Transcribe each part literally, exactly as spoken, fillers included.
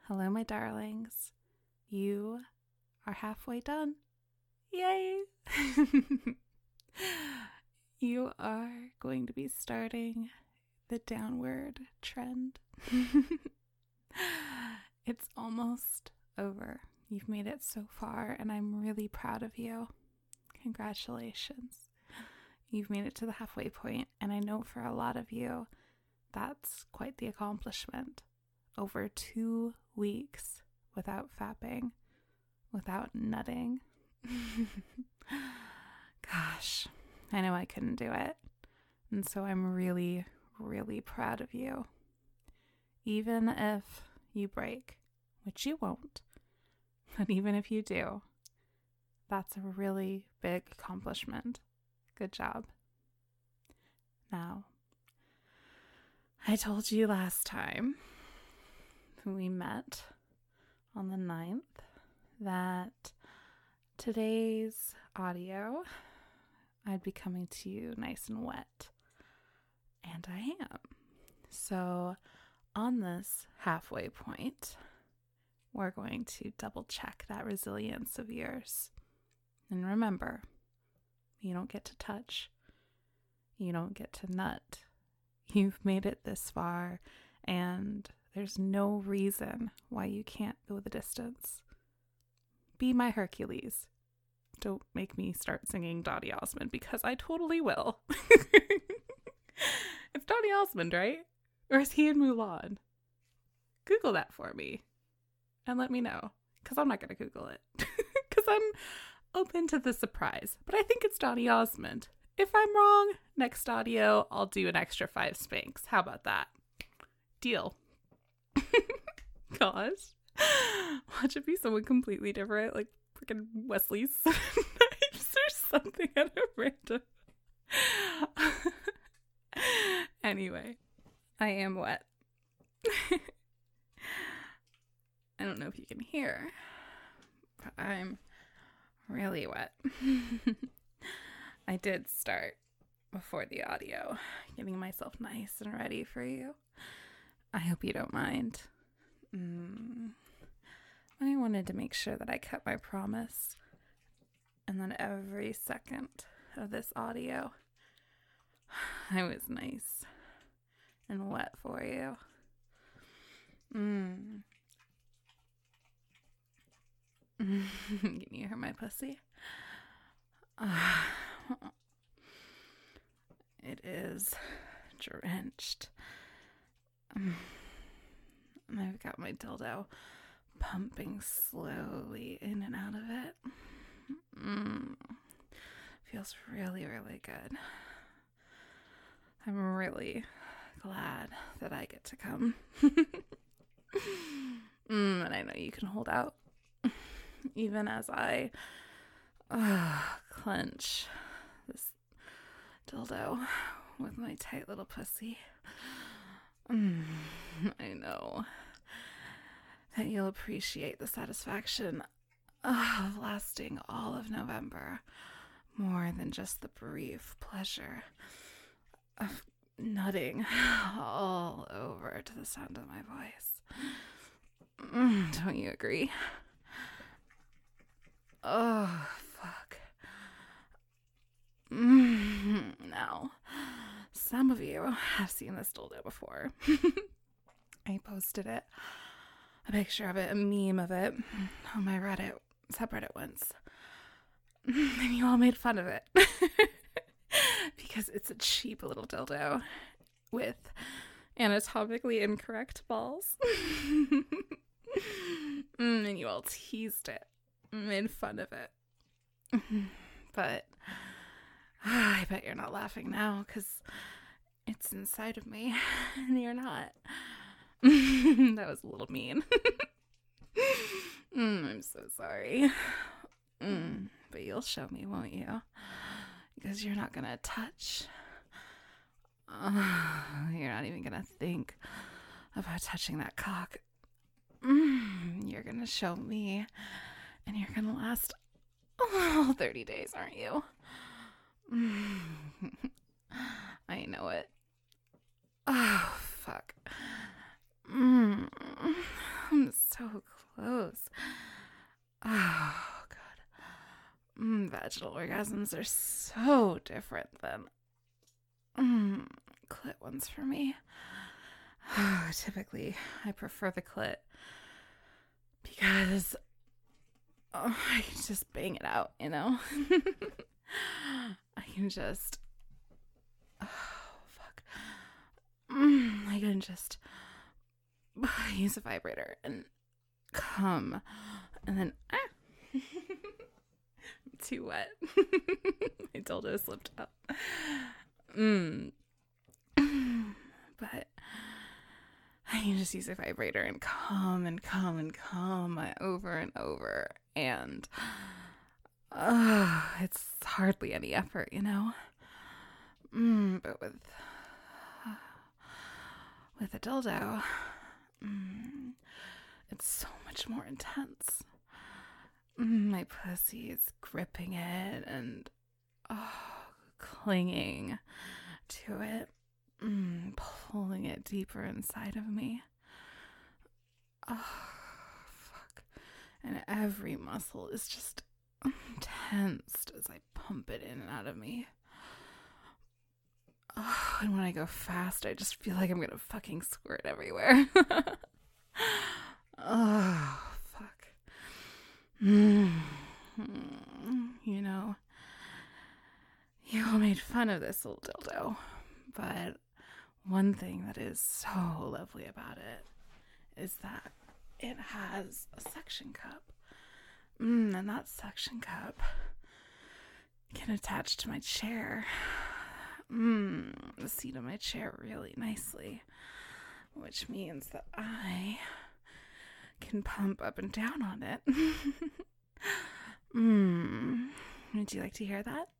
Hello, my darlings. You are halfway done. Yay! You are going to be starting the downward trend. It's almost over. You've made it so far, and I'm really proud of you. Congratulations. You've made it to the halfway point, and I know for a lot of you, that's quite the accomplishment. Over two weeks without fapping, without nutting. Gosh, I know I couldn't do it. And so I'm really, really proud of you. Even if you break, which you won't, but even if you do, that's a really big accomplishment. Good job. Now, I told you last time we met on the ninth that today's audio, I'd be coming to you nice and wet. And I am. So on this halfway point, we're going to double check that resilience of yours. And remember, you don't get to touch. You don't get to nut. You've made it this far, and there's no reason why you can't go the distance. Be my Hercules. Don't make me start singing Donny Osmond, because I totally will. It's Donny Osmond, right? Or is he in Mulan? Google that for me and let me know, because I'm not going to Google it, because I'm open to the surprise. But I think it's Donny Osmond. If I'm wrong, next audio, I'll do an extra five spanks. How about that? Deal. Gosh. Watch it be someone completely different, like freaking Wesley Snipes or something at a random. Anyway, I am wet. I don't know if you can hear, but I'm really wet. I did start before the audio, getting myself nice and ready for you. I hope you don't mind. Mm. I wanted to make sure that I kept my promise, and then every second of this audio, I was nice and wet for you. Mm. Can you hear my pussy? Uh, it is drenched. Um, and I've got my dildo pumping slowly in and out of it. Mm. Feels really, really good. I'm really glad that I get to come. mm, and I know you can hold out. Even as I uh, clench this dildo with my tight little pussy. Mm, I know that you'll appreciate the satisfaction of lasting all of November more than just the brief pleasure of nutting all over to the sound of my voice. Mm, don't you agree? Oh, fuck. Mm, now, some of you have seen this dildo before. I posted it, a picture of it, a meme of it on my Reddit subreddit once. And you all made fun of it. Because it's a cheap little dildo with anatomically incorrect balls. mm, and you all teased it. Made fun of it. But uh, I bet you're not laughing now, because it's inside of me and you're not. That was a little mean. mm, I'm so sorry. Mm, but you'll show me, won't you? Because you're not gonna touch. Uh, you're not even gonna think about touching that cock. Mm, you're gonna show me. And you're gonna last all thirty days, aren't you? I know it. Oh, fuck. Mm, I'm so so close. Oh, God. Mm, vaginal orgasms are so different than mm, clit ones for me. Oh, typically, I prefer the clit because oh, I can just bang it out, you know? I can just... Oh, fuck. Mm, I can just use a vibrator and come. And then... Ah. I'm too wet. My dildo slipped up. Mm. But... I can just use a vibrator and come and come and come over and over. And uh, it's hardly any effort, you know? Mm, but with uh, with a dildo, mm, it's so much more intense. Mm, my pussy is gripping it and oh, clinging to it. Mm, pulling it deeper inside of me. Oh, fuck. And every muscle is just tensed as I pump it in and out of me. Oh, and when I go fast, I just feel like I'm gonna fucking squirt everywhere. Oh, fuck. Mm. You know, you all made fun of this little dildo, but one thing that is so lovely about it is that it has a suction cup. Mm, and that suction cup can attach to my chair. Mm, the seat of my chair really nicely. Which means that I can pump up and down on it. mm, would you like to hear that?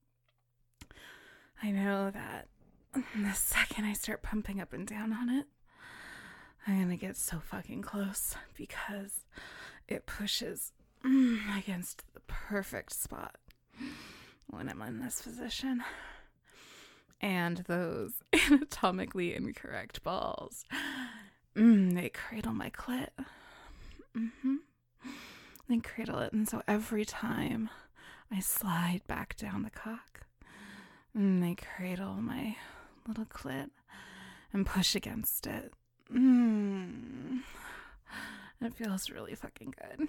I know that the second I start pumping up and down on it, I'm gonna get so fucking close because it pushes mm, against the perfect spot when I'm in this position. And those anatomically incorrect balls, mm, they cradle my clit. Mm-hmm. They cradle it, and so every time I slide back down the cock, mm, they cradle my little clit and push against it. Mm. It feels really fucking good.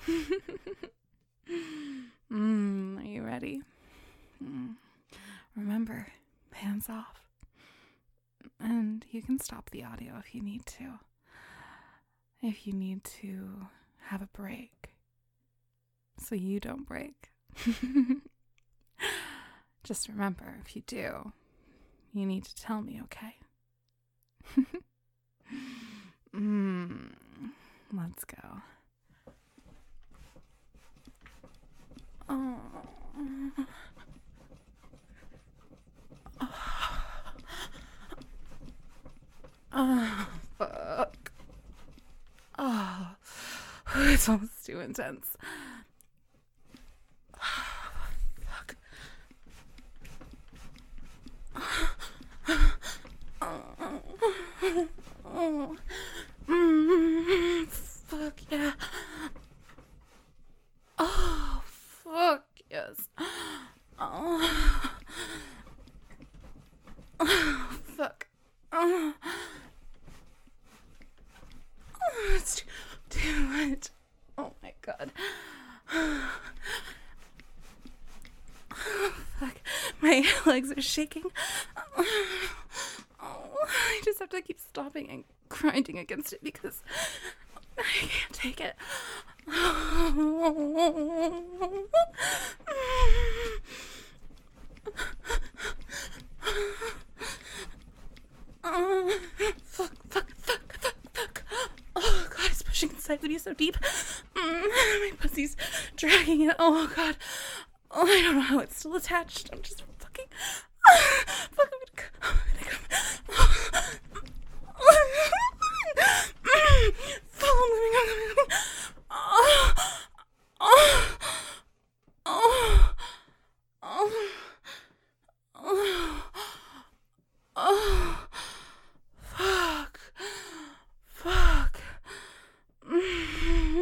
mm, are you ready? Mm. Remember, hands off. And you can stop the audio if you need to. If you need to have a break so you don't break. Just remember, if you do, you need to tell me, okay? mm, let's go. Oh. Oh, fuck. Oh, it's almost too intense. Fuck. Oh, mm, fuck yeah. Oh, fuck yes. Oh, oh fuck. Oh. Oh, it's too, too much. Oh my god. Oh, fuck. My legs are shaking. Oh, I just have to keep stopping and grinding against it because I can't take it. Oh, fuck, fuck, fuck, fuck, fuck. Oh, God, it's pushing inside of me so deep. Mm, my pussy's dragging it. Oh, God. Oh, I don't know how it's still attached. I'm just fucking... Fuck, I'm gonna come. I'm gonna come. Follow me. Oh, oh, oh, oh, oh, oh. Fuck. Fuck. Mm.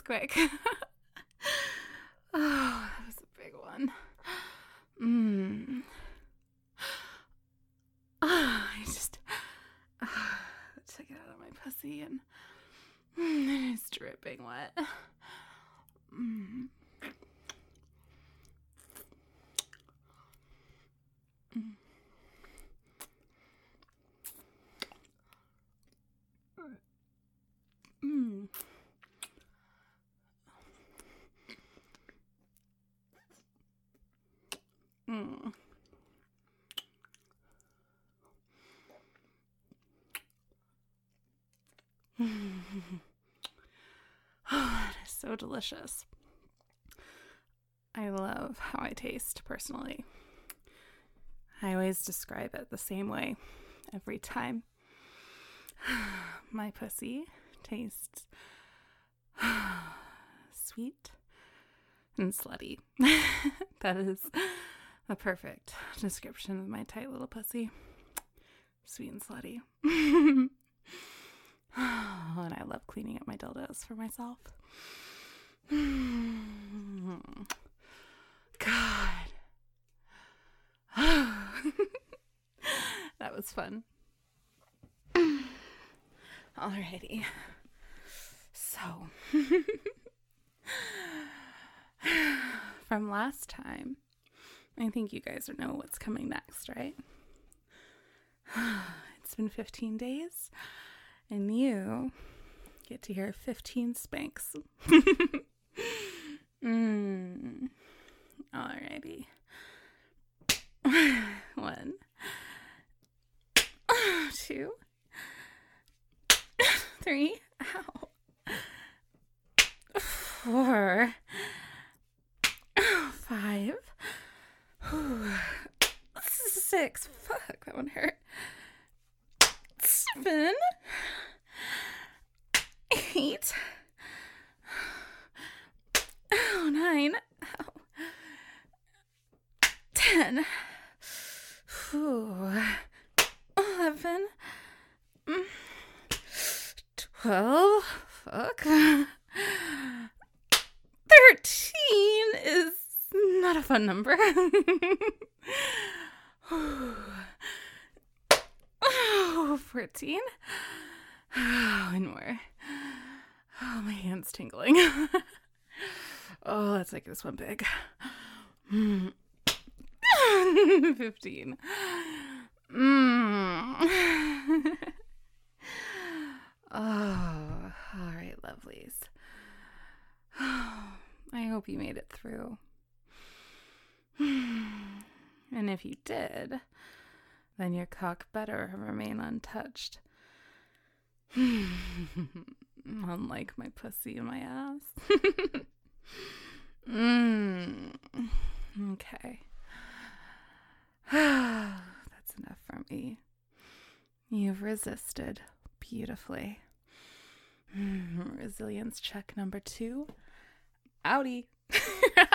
quick. Oh, that was a big one. Mmm. Oh, I just uh, took it out of my pussy and mm, it's dripping wet. Mm. Mm. Mm. Mm. Oh, it is so delicious. I love how I taste personally. I always describe it the same way every time. My pussy tastes sweet and slutty. That is the perfect description of my tight little pussy. Sweet and slutty. Oh, and I love cleaning up my dildos for myself. God. That was fun. Alrighty. So, from last time, I think you guys know what's coming next, right? It's been fifteen days, and you get to hear fifteen spanks. mm. Alrighty. One. Two. Three. Ow. Four. Five. Six. Fuck, that one hurt. Seven. Eight. Oh, nine. Ow. Ten. Ooh. Eleven. Twelve. Fuck. Thirteen is not a fun number. Oh, fourteen. Oh, and more. Oh, my hand's tingling. Oh, let's make this one big. fifteen. Mm. Oh, all right, lovelies. I hope you made it through. And if you did, then your cock better remain untouched. Unlike my pussy and my ass. mm. Okay. That's enough from me. You've resisted beautifully. Resilience check number two. Outie.